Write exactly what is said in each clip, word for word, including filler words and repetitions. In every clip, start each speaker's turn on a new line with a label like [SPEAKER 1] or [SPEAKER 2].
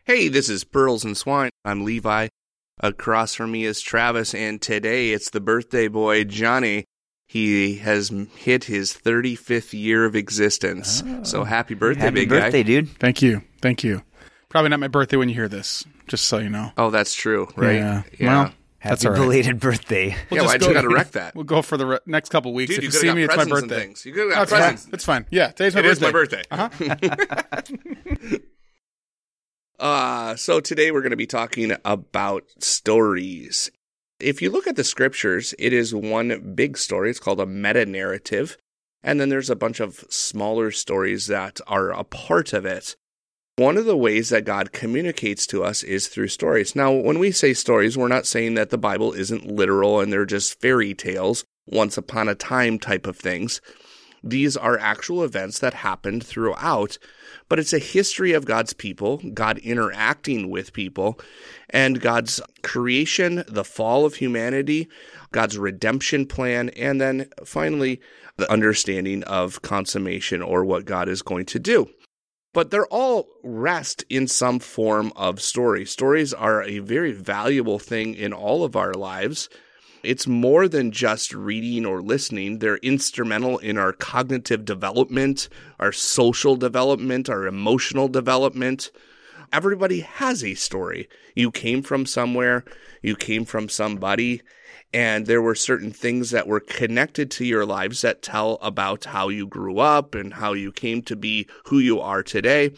[SPEAKER 1] Hey, this is Pearls and Swine. I'm Levi. Across from me is Travis, and today it's the birthday boy, Johnny. He has hit his thirty-fifth year of existence. Oh. So happy birthday,
[SPEAKER 2] happy
[SPEAKER 1] big
[SPEAKER 2] birthday,
[SPEAKER 1] guy.
[SPEAKER 2] Happy birthday, dude.
[SPEAKER 3] Thank you. Thank you. Probably not my birthday when you hear this, just so you know.
[SPEAKER 1] Oh, that's true, right?
[SPEAKER 3] Yeah.
[SPEAKER 1] yeah.
[SPEAKER 3] Well,
[SPEAKER 2] happy right. belated birthday.
[SPEAKER 1] We'll yeah, why'd you got to wreck that?
[SPEAKER 3] We'll go for the re- next couple weeks.
[SPEAKER 1] Dude,
[SPEAKER 3] if
[SPEAKER 1] you,
[SPEAKER 3] you see me, it's my birthday.
[SPEAKER 1] Things. You could have got
[SPEAKER 3] That's
[SPEAKER 1] presents.
[SPEAKER 3] Fine. It's fine. Yeah, today's my
[SPEAKER 1] it
[SPEAKER 3] birthday.
[SPEAKER 1] It is my birthday. Uh-huh. uh, so today we're going to be talking about stories. If you look at the scriptures, it is one big story. It's called a meta-narrative. And then there's a bunch of smaller stories that are a part of it. One of the ways that God communicates to us is through stories. Now, when we say stories, we're not saying that the Bible isn't literal and they're just fairy tales, once upon a time type of things. These are actual events that happened throughout, but it's a history of God's people, God interacting with people, and God's creation, the fall of humanity, God's redemption plan, and then finally the understanding of consummation or what God is going to do. But they're all rest in some form of story. Stories are a very valuable thing in all of our lives. It's more than just reading or listening. They're instrumental in our cognitive development, our social development, our emotional development. Everybody has a story. You came from somewhere, you came from somebody, and there were certain things that were connected to your lives that tell about how you grew up and how you came to be who you are today.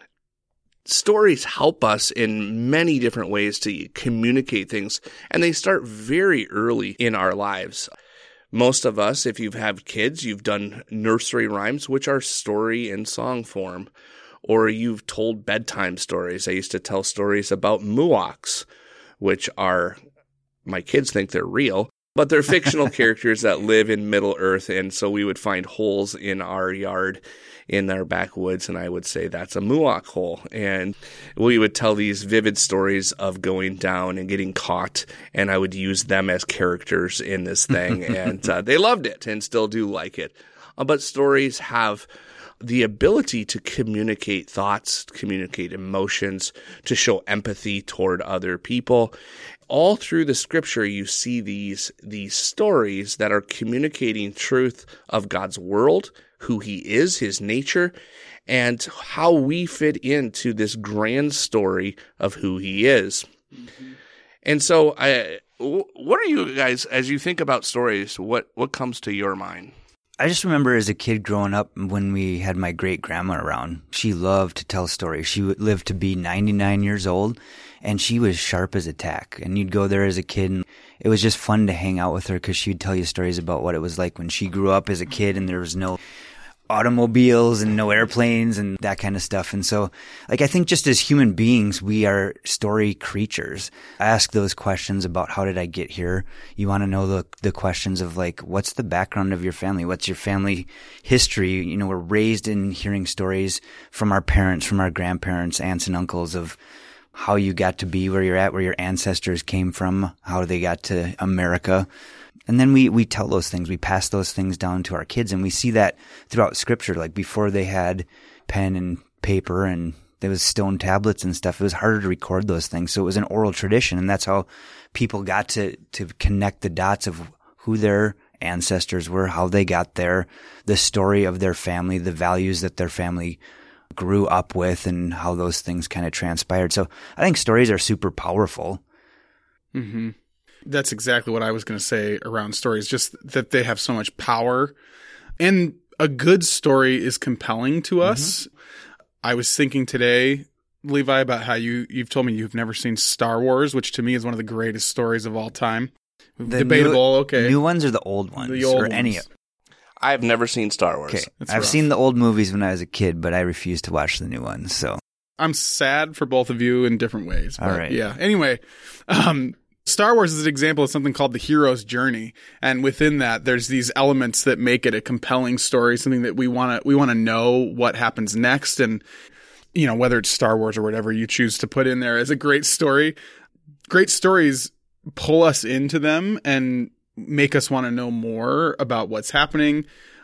[SPEAKER 1] Stories help us in many different ways to communicate things, and they start very early in our lives. Most of us, if you've had kids, you've done nursery rhymes, which are story in song form, or you've told bedtime stories. I used to tell stories about muoks, which are, my kids think they're real, but they're fictional characters that live in Middle Earth, and so we would find holes in our yard in our backwoods, and I would say that's a muok hole. And we would tell these vivid stories of going down and getting caught, and I would use them as characters in this thing, and uh, they loved it and still do like it. Uh, but stories have the ability to communicate thoughts, communicate emotions, to show empathy toward other people. All through the scripture, you see these, these stories that are communicating truth of God's world, who he is, his nature, and how we fit into this grand story of who he is. Mm-hmm. And so, I, what are you guys, as you think about stories, what, what comes to your mind?
[SPEAKER 2] I just remember as a kid growing up when we had my great-grandma around, she loved to tell stories. She lived to be ninety-nine years old, and she was sharp as a tack. And you'd go there as a kid, and it was just fun to hang out with her because she'd tell you stories about what it was like when she grew up as a kid and there was no automobiles and no airplanes and that kind of stuff. And so, like, I think just as human beings, we are story creatures. I ask those questions about how did I get here? You want to know the the questions of, like, what's the background of your family? What's your family history? You know, we're raised in hearing stories from our parents, from our grandparents, aunts and uncles of how you got to be where you're at, where your ancestors came from, how they got to America. And then we, we tell those things. We pass those things down to our kids. And we see that throughout scripture. Like before they had pen and paper and there was stone tablets and stuff, it was harder to record those things. So it was an oral tradition. And that's how people got to, to connect the dots of who their ancestors were, how they got there, the story of their family, the values that their family grew up with, and how those things kind of transpired. So I think stories are super powerful.
[SPEAKER 3] Mm-hmm. That's exactly what I was going to say around stories, just that they have so much power. And a good story is compelling to us. Mm-hmm. I was thinking today, Levi, about how you, you've told me you've never seen Star Wars, which to me is one of the greatest stories of all time.
[SPEAKER 2] The
[SPEAKER 3] Debatable,
[SPEAKER 2] new,
[SPEAKER 3] okay.
[SPEAKER 2] New ones or the old ones?
[SPEAKER 3] The old
[SPEAKER 2] or
[SPEAKER 3] ones.
[SPEAKER 2] any of
[SPEAKER 1] I've never seen Star Wars.
[SPEAKER 2] Okay.
[SPEAKER 3] It's
[SPEAKER 2] I've
[SPEAKER 3] rough.
[SPEAKER 2] seen the old movies when I was a kid, but I refuse to watch the new ones. So
[SPEAKER 3] I'm sad for both of you in different ways. But
[SPEAKER 2] all right.
[SPEAKER 3] Yeah. Anyway, um, Star Wars is an example of something called the hero's journey. And within that, there's these elements that make it a compelling story, something that we want to, we want to know what happens next. And, you know, whether it's Star Wars or whatever you choose to put in there as a great story, great stories pull us into them and make us want to know more about what's happening.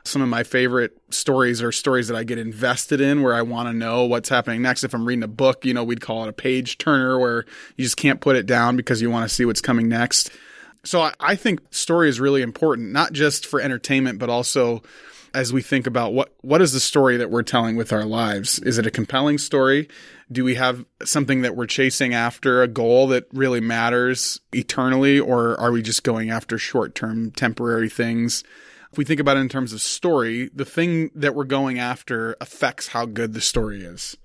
[SPEAKER 3] Some of my favorite stories are stories that I get invested in where I want to know what's happening next. If I'm reading a book, you know, we'd call it a page turner where you just can't put it down because you want to see what's coming next. So I, I think story is really important, not just for entertainment, but also as we think about what, what is the story that we're telling with our lives? Is it a compelling story? Do we have something that we're chasing after, a goal that really matters eternally, or are we just going after short-term temporary things? If we think about it in terms of story, the thing that we're going after affects how good the story is.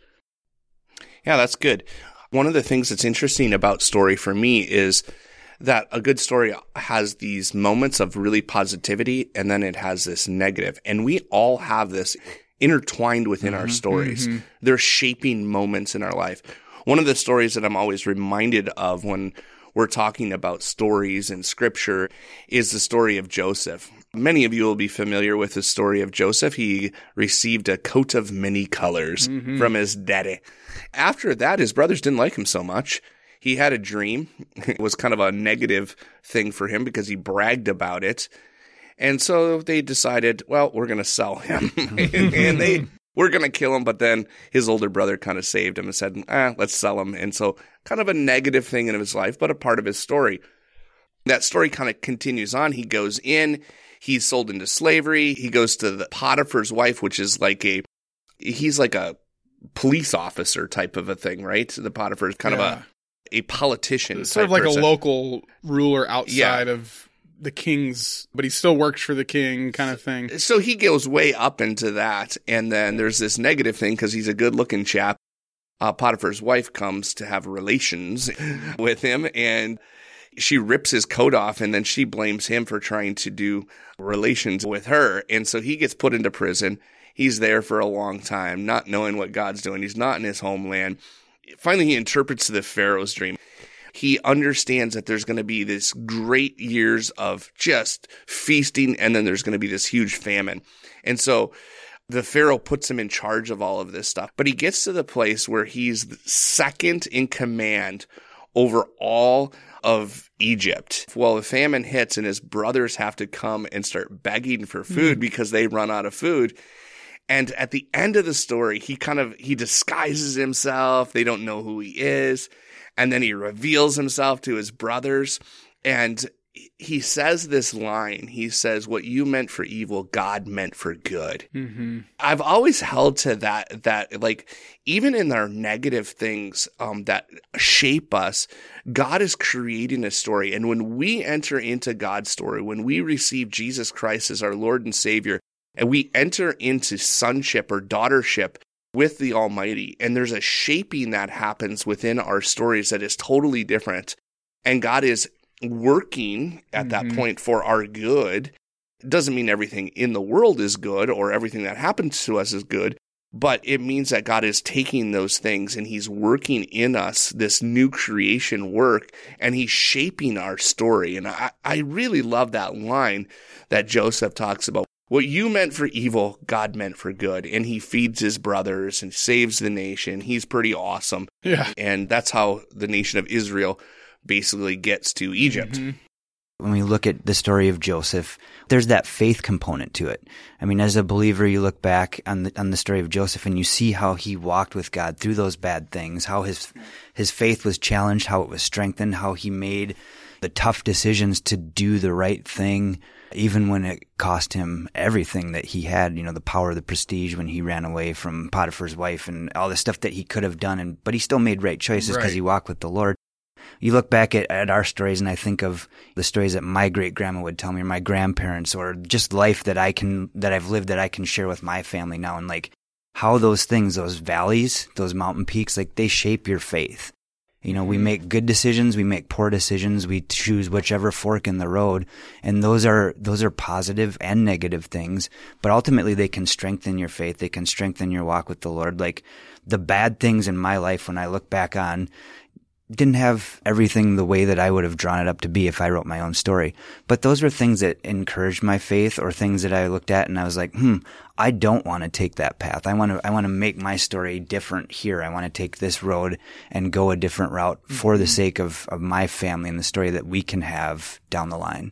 [SPEAKER 1] Yeah, that's good. One of the things that's interesting about story for me is that a good story has these moments of really positivity, and then it has this negative. And we all have this intertwined within mm-hmm, our stories. Mm-hmm. They're shaping moments in our life. One of the stories that I'm always reminded of when we're talking about stories in Scripture is the story of Joseph. Many of you will be familiar with the story of Joseph. He received a coat of many colors mm-hmm. from his daddy. After that, his brothers didn't like him so much. He had a dream. It was kind of a negative thing for him because he bragged about it. And so they decided, well, we're going to sell him. and, and they were going to kill him. But then his older brother kind of saved him and said, ah, let's sell him. And so kind of a negative thing in his life, but a part of his story. That story kind of continues on. He goes in. He's sold into slavery. He goes to the Potiphar's wife, which is like a, he's like a police officer type of a thing, right? The Potiphar's kind
[SPEAKER 3] yeah.
[SPEAKER 1] of a, a politician.
[SPEAKER 3] It's sort of like person. A local ruler outside yeah. of the king's, but he still works for the king kind of thing.
[SPEAKER 1] So he goes way up into that. And then there's this negative thing because he's a good looking chap. Uh, Potiphar's wife comes to have relations with him, and she rips his coat off, and then she blames him for trying to do relations with her. And so he gets put into prison. He's there for a long time, not knowing what God's doing. He's not in his homeland. Finally, he interprets the Pharaoh's dream. He understands that there's going to be this great years of just feasting, and then there's going to be this huge famine. And so the Pharaoh puts him in charge of all of this stuff. But he gets to the place where he's second in command over all of Egypt. Well, the famine hits and his brothers have to come and start begging for food mm. because they run out of food. And at the end of the story, he kind of, he disguises himself. They don't know who he is. And then he reveals himself to his brothers. And he says this line. He says, what you meant for evil, God meant for good. Mm-hmm. I've always held to that, that like, even in our negative things um, that shape us, God is creating a story. And when we enter into God's story, when we receive Jesus Christ as our Lord and Savior, and we enter into sonship or daughtership with the Almighty, and there's a shaping that happens within our stories that is totally different. And God is working at mm-hmm. that point for our good. It doesn't mean everything in the world is good or everything that happens to us is good, but it means that God is taking those things and he's working in us this new creation work, and he's shaping our story. And I, I really love that line that Joseph talks about. What you meant for evil, God meant for good. And he feeds his brothers and saves the nation. He's pretty awesome.
[SPEAKER 3] Yeah.
[SPEAKER 1] And that's how the nation of Israel basically gets to Egypt. Mm-hmm.
[SPEAKER 2] When we look at the story of Joseph, there's that faith component to it. I mean, as a believer, you look back on the on the story of Joseph and you see how he walked with God through those bad things, how his his faith was challenged, how it was strengthened, how he made the tough decisions to do the right thing, even when it cost him everything that he had, you know, the power, the prestige, when he ran away from Potiphar's wife and all the stuff that he could have done. And but he still made right choices because
[SPEAKER 3] right.
[SPEAKER 2] he walked with the Lord. You look back at, at our stories, and I think of the stories that my great grandma would tell me, or my grandparents, or just life that I can that I've lived that I can share with my family now, and like how those things, those valleys, those mountain peaks, like they shape your faith. You know, we make good decisions, we make poor decisions, we choose whichever fork in the road, and those are those are positive and negative things, but ultimately they can strengthen your faith, they can strengthen your walk with the Lord. Like the bad things in my life, when I look back on, didn't have everything the way that I would have drawn it up to be if I wrote my own story. But those were things that encouraged my faith, or things that I looked at and I was like, hmm, I don't want to take that path. I want to, I want to make my story different here. I want to take this road and go a different route for the sake of, of my family and the story that we can have down the line.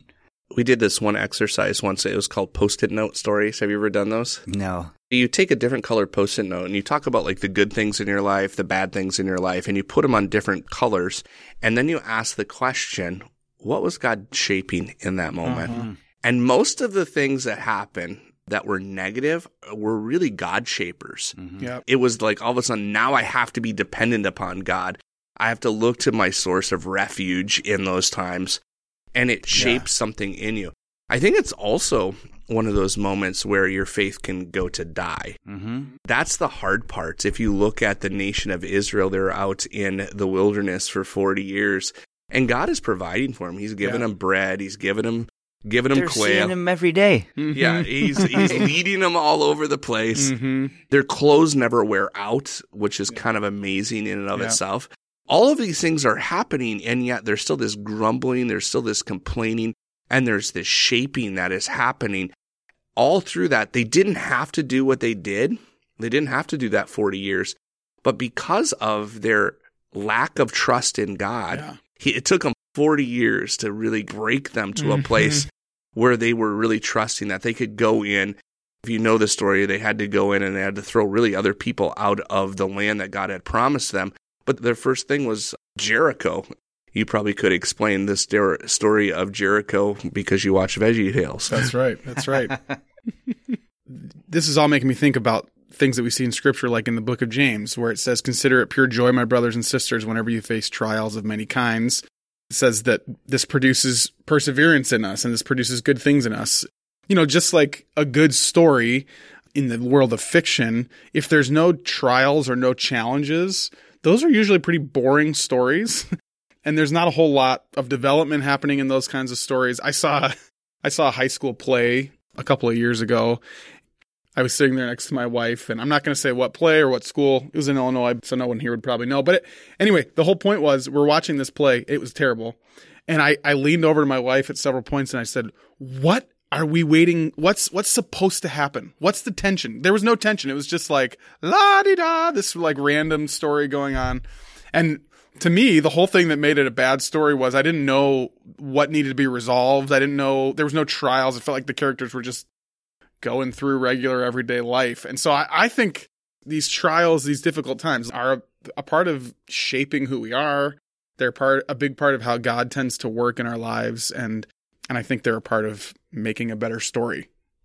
[SPEAKER 1] We did this one exercise once. It was called Post-it note stories. Have you ever done those?
[SPEAKER 2] No.
[SPEAKER 1] You take a different colored Post-it note and you talk about like the good things in your life, the bad things in your life, and you put them on different colors. And then you ask the question, what was God shaping in that moment?
[SPEAKER 3] Uh-huh.
[SPEAKER 1] And most of the things that happen that were negative were really God shapers.
[SPEAKER 2] Mm-hmm.
[SPEAKER 3] Yep.
[SPEAKER 1] It was like all of a sudden, now I have to be dependent upon God. I have to look to my source of refuge in those times. And it shapes yeah. something in you. I think it's also one of those moments where your faith can go to die.
[SPEAKER 2] Mm-hmm.
[SPEAKER 1] That's the hard part. If you look at the nation of Israel, they're out in the wilderness for forty years, and God is providing for them. He's giving yeah. them bread. He's giving them, giving them
[SPEAKER 2] They're
[SPEAKER 1] quail.
[SPEAKER 2] seeing him every day.
[SPEAKER 3] Mm-hmm.
[SPEAKER 1] Yeah, he's he's leading them all over the place.
[SPEAKER 3] Mm-hmm.
[SPEAKER 1] Their clothes never wear out, which is
[SPEAKER 3] yeah.
[SPEAKER 1] kind of amazing in and of
[SPEAKER 3] yeah.
[SPEAKER 1] itself. All of these things are happening, and yet there's still this grumbling, there's still this complaining, and there's this shaping that is happening. All through that, they didn't have to do what they did. They didn't have to do that forty years. But because of their lack of trust in God,
[SPEAKER 3] yeah.
[SPEAKER 1] he, it took them forty years to really break them to
[SPEAKER 3] mm-hmm.
[SPEAKER 1] a place where they were really trusting that they could go in. If you know the story, they had to go in and they had to throw really other people out of the land that God had promised them. But their first thing was Jericho. You probably could explain this story of Jericho because you watch VeggieTales.
[SPEAKER 3] That's right. That's right. This is all making me think about things that we see in Scripture, like in the book of James, where it says, "Consider it pure joy, my brothers and sisters, whenever you face trials of many kinds." It says that this produces perseverance in us, and this produces good things in us. You know, just like a good story in the world of fiction, if there's no trials or no challenges, those are usually pretty boring stories. And there's not a whole lot of development happening in those kinds of stories. I saw I saw a high school play a couple of years ago. I was sitting there next to my wife, and I'm not going to say what play or what school. It was in Illinois, so no one here would probably know. But it, anyway, the whole point was we're watching this play. It was terrible. And I, I leaned over to my wife at several points, and I said, what are we waiting? What's what's supposed to happen? What's the tension? There was no tension. It was just like, la-di-da, this like random story going on. And to me, the whole thing that made it a bad story was I didn't know what needed to be resolved. I didn't know, there was no trials. It felt like the characters were just going through regular everyday life. And so I, I think these trials, these difficult times are a, a part of shaping who we are. They're part, a big part of how God tends to work in our lives. And, and I think they're a part of making a better story.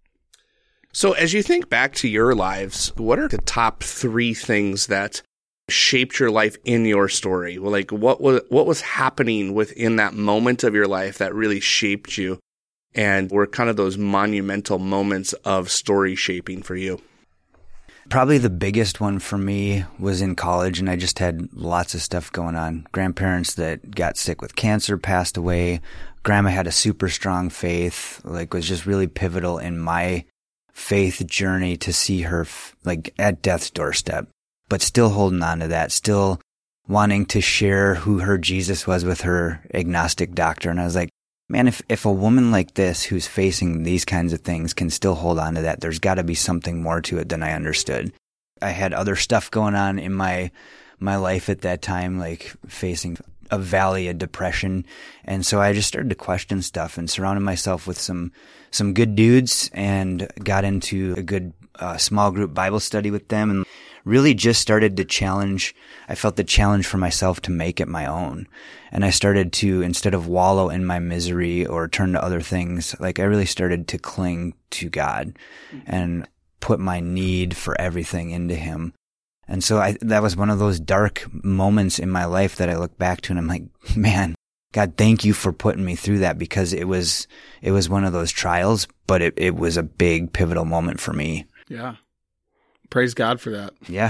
[SPEAKER 1] So as you think back to your lives, what are the top three things that shaped your life in your story? Well, like what was what was happening within that moment of your life that really shaped you and were kind of those monumental moments of story shaping for you?
[SPEAKER 2] Probably the biggest one for me was in college, and I just had lots of stuff going on. Grandparents that got sick with cancer passed away. Grandma had a super strong faith, like was just really pivotal in my faith journey to see her like at death's doorstep. But still holding on to that, still wanting to share who her Jesus was with her agnostic doctor. And I was like, man, if, if a woman like this who's facing these kinds of things can still hold on to that, there's got to be something more to it than I understood. I had other stuff going on in my my life at that time, like facing a valley of depression. And so I just started to question stuff and surrounded myself with some some good dudes and got into a good uh, small group Bible study with them and really just started to challenge. I felt the challenge for myself to make it my own. And I started to, instead of wallow in my misery or turn to other things, like I really started to cling to God and put my need for everything into Him. And so I, that was one of those dark moments in my life that I look back to and I'm like, man, God, thank you for putting me through that, because it was, it was one of those trials, but it, it was a big pivotal moment for me.
[SPEAKER 3] Yeah. Praise God for that.
[SPEAKER 2] Yeah.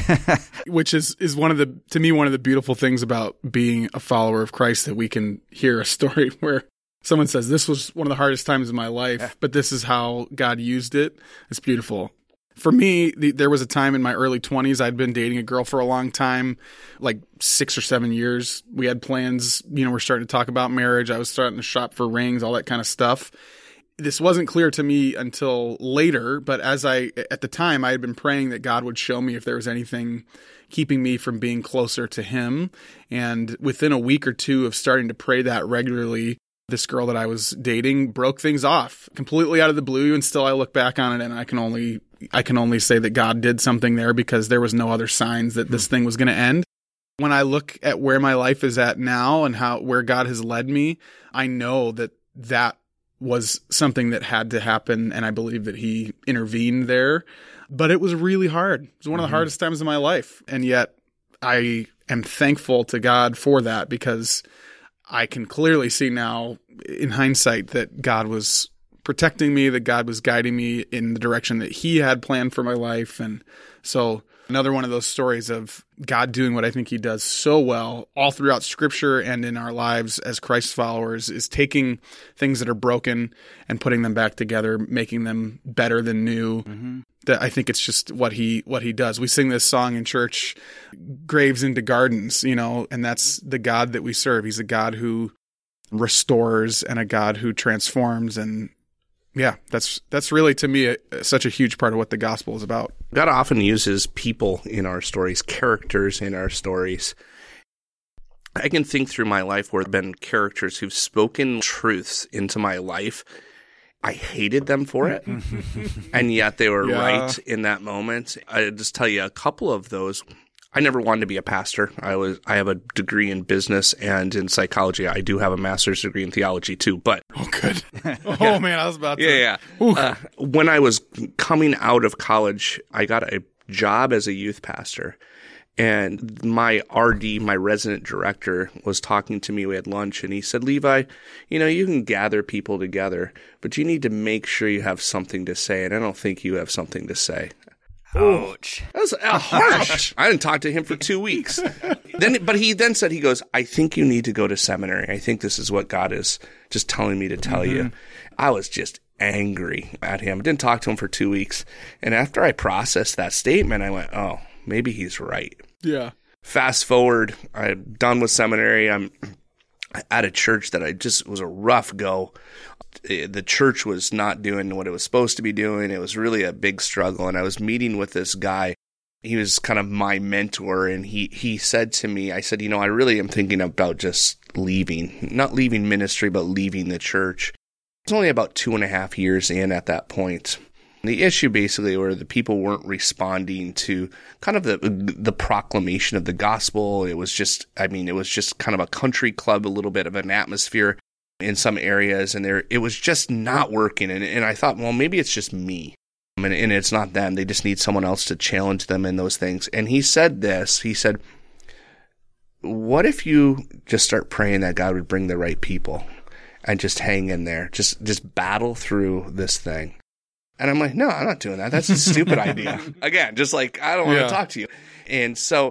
[SPEAKER 3] Which is, is one of the, to me, one of the beautiful things about being a follower of Christ, that we can hear a story where someone says, this was one of the hardest times of my life, yeah. but this is how God used it. It's beautiful. For me, the, there was a time in my early twenties, I'd been dating a girl for a long time, like six or seven years. We had plans, you know, we're starting to talk about marriage. I was starting to shop for rings, all that kind of stuff. This wasn't clear to me until later, but as I, at the time, I had been praying that God would show me if there was anything keeping me from being closer to Him. And within a week or two of starting to pray that regularly, This girl that I was dating broke things off completely out of the blue, and still I look back on it and I can only I can only say that God did something there because there was no other signs that this thing was going to end. When I look at where my life is at now and how where God has led me, I know that that was something that had to happen, and I believe that he intervened there. But it was really hard. It was one of the mm-hmm. hardest times of my life, and yet I am thankful to God for that, because I can clearly see now in hindsight that God was protecting me, that God was guiding me in the direction that he had planned for my life. And so another one of those stories of God doing what I think he does so well all throughout Scripture and in our lives as Christ followers is taking things that are broken and putting them back together, making them better than new. Mm-hmm. That I think it's just what he what he does. We sing this song in church, graves into gardens, you know, and that's the God that we serve. He's a God who restores and a God who transforms. And yeah, that's that's really, to me, a, such a huge part of what the gospel is about.
[SPEAKER 1] God often uses people in our stories, characters in our stories. I can think through my life where there have been characters who've spoken truths into my life. I hated them for it, and yet they were yeah. right in that moment. I just tell you a couple of those. I never wanted to be a pastor. I was. I have a degree in business and in psychology. I do have a master's degree in theology too. But
[SPEAKER 3] oh, good. Oh
[SPEAKER 1] yeah.
[SPEAKER 3] man, I was about to.
[SPEAKER 1] Yeah, yeah. Uh, when I was coming out of college, I got a job as a youth pastor. And my R D, my resident director, was talking to me. We had lunch, and he said, Levi, you know, you can gather people together, but you need to make sure you have something to say, and I don't think you have something to say.
[SPEAKER 2] Ouch.
[SPEAKER 1] That was uh, harsh. I didn't talk to him for two weeks. Then, But he then said, he goes, I think you need to go to seminary. I think this is what God is just telling me to tell mm-hmm. you. I was just angry at him. Didn't talk to him for two weeks. And after I processed that statement, I went, oh, maybe he's right.
[SPEAKER 3] Yeah.
[SPEAKER 1] Fast forward, I'm done with seminary. I'm at a church that I just was a rough go. The church was not doing what it was supposed to be doing. It was really a big struggle. And I was meeting with this guy. He was kind of my mentor. And he, he said to me, I said, you know, I really am thinking about just leaving, not leaving ministry, but leaving the church. It's only about two and a half years in at that point. The issue basically were the people weren't responding to kind of the the proclamation of the gospel. It was just, I mean, it was just kind of a country club, a little bit of an atmosphere in some areas, and there it was just not working. And, and I thought, well, maybe it's just me, and, and it's not them. They just need someone else to challenge them in those things. And he said this, he said, what if you just start praying that God would bring the right people and just hang in there, just just battle through this thing? And I'm like, no, I'm not doing that. That's a stupid idea. Again, just like, I don't want yeah. to talk to you. And so,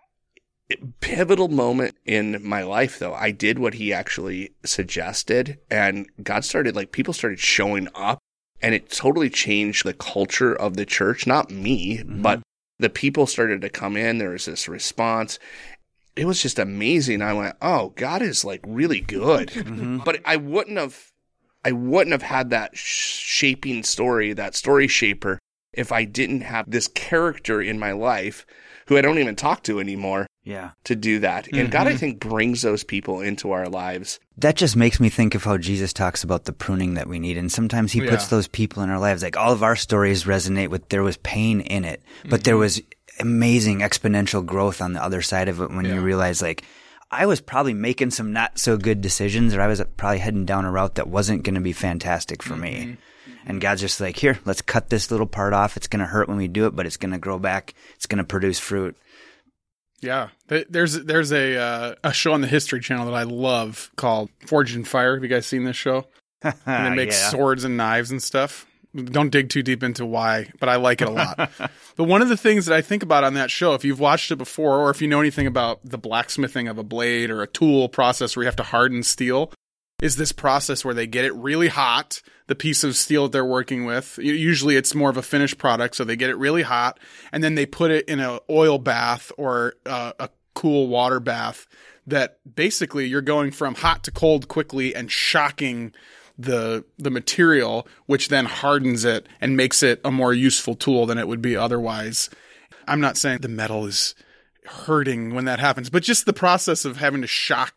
[SPEAKER 1] pivotal moment in my life, though, I did what he actually suggested. And God started, like, people started showing up. And it totally changed the culture of the church. Not me, mm-hmm. but the people started to come in. There was this response. It was just amazing. I went, oh, God is, like, really good. Mm-hmm. But I wouldn't have. I wouldn't have had that shaping story, that story shaper, if I didn't have this character in my life who I don't even talk to anymore
[SPEAKER 2] yeah.
[SPEAKER 1] to do that. Mm-hmm. And God, I think, brings those people into our lives.
[SPEAKER 2] That just makes me think of how Jesus talks about the pruning that we need. And sometimes he yeah. puts those people in our lives. Like all of our stories resonate with there was pain in it, but mm-hmm. there was amazing exponential growth on the other side of it when yeah. you realize like, I was probably making some not so good decisions, or I was probably heading down a route that wasn't going to be fantastic for me. Mm-hmm. And God's just like, here, let's cut this little part off. It's going to hurt when we do it, but it's going to grow back. It's going to produce fruit.
[SPEAKER 3] Yeah. There's there's a uh, a show on the History Channel that I love called Forged in Fire. Have you guys seen this show? And they make yeah. swords and knives and stuff. Don't dig too deep into why, but I like it a lot. But one of the things that I think about on that show, if you've watched it before, or if you know anything about the blacksmithing of a blade or a tool process where you have to harden steel, is this process where they get it really hot, the piece of steel that they're working with. Usually it's more of a finished product, so they get it really hot, and then they put it in an oil bath or uh, a cool water bath that basically you're going from hot to cold quickly and shocking the the material, which then hardens it and makes it a more useful tool than it would be otherwise. I'm not saying the metal is hurting when that happens, but just the process of having to shock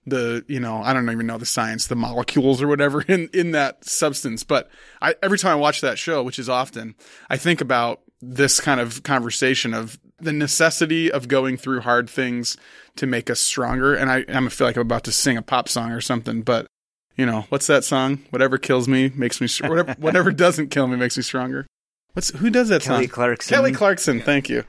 [SPEAKER 3] the, you know, I don't even know the science, the molecules or whatever in, in that substance. But I, every time I watch that show, which is often, I think about this kind of conversation of the necessity of going through hard things to make us stronger. And I, I feel like I'm about to sing a pop song or something, but you know, what's that song? Whatever kills me makes me, whatever, whatever doesn't kill me makes me stronger. What's, who does that
[SPEAKER 2] Kelly
[SPEAKER 3] song?
[SPEAKER 2] Clarkson.
[SPEAKER 3] Kelly Clarkson. Thank you.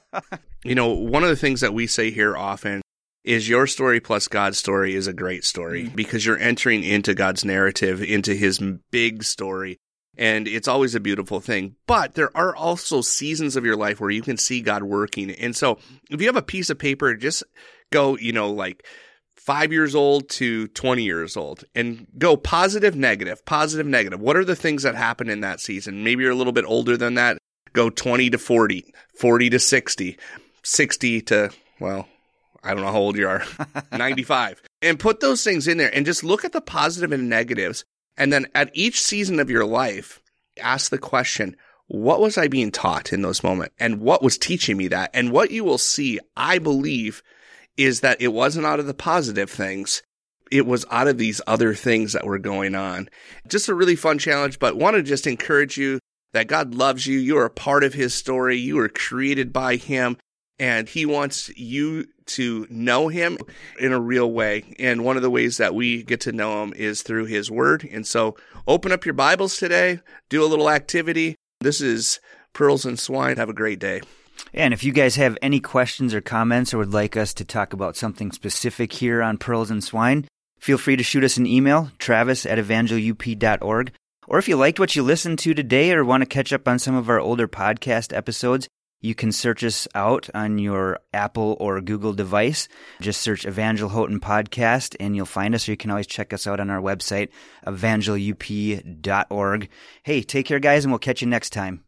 [SPEAKER 1] You know, one of the things that we say here often is your story plus God's story is a great story mm-hmm. because you're entering into God's narrative, into his big story. And it's always a beautiful thing. But there are also seasons of your life where you can see God working. And so if you have a piece of paper, just go, you know, like five years old to twenty years old and go positive, negative, positive, negative. What are the things that happen in that season? Maybe you're a little bit older than that. Go twenty to forty, forty to sixty, sixty to, well, I don't know how old you are, ninety-five. And put those things in there and just look at the positive and negatives. And then at each season of your life, ask the question, what was I being taught in those moments? And what was teaching me that? And what you will see, I believe, is that it wasn't out of the positive things. It was out of these other things that were going on. Just a really fun challenge, but want to just encourage you that God loves you. You are a part of his story. You were created by him. And he wants you to know him in a real way. And one of the ways that we get to know him is through his word. And so open up your Bibles today, do a little activity. This is Pearls and Swine. Have a great day.
[SPEAKER 2] And if you guys have any questions or comments or would like us to talk about something specific here on Pearls and Swine, feel free to shoot us an email, travis at evangel u p dot org. Or if you liked what you listened to today or want to catch up on some of our older podcast episodes, you can search us out on your Apple or Google device. Just search Evangel Houghton Podcast and you'll find us, or you can always check us out on our website, evangel u p dot org. Hey, take care, guys, and we'll catch you next time.